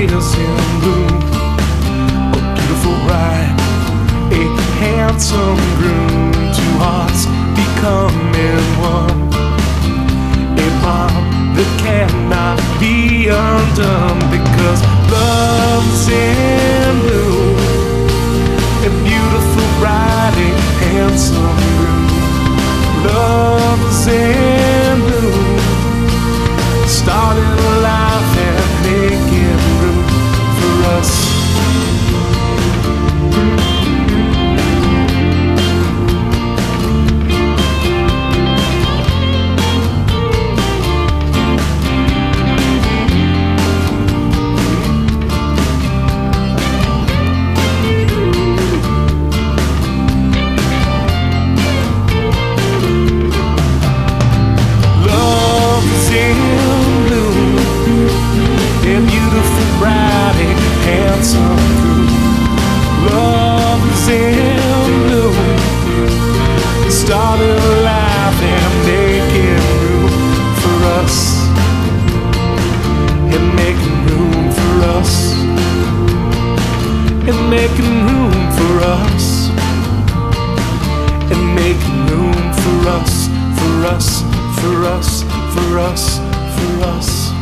is in bloom. A beautiful bride, a handsome groom, two hearts becoming one. A bond that cannot be undone, because love's in bloom. A beautiful bride, a handsome groom. Love's in bloom, starting a life and making room for us. Bride, a handsome groom. Love is in bloom, starting a life and making room for us, and making room for us, and making room for us, and making room for us, for us, for us, for us, for us.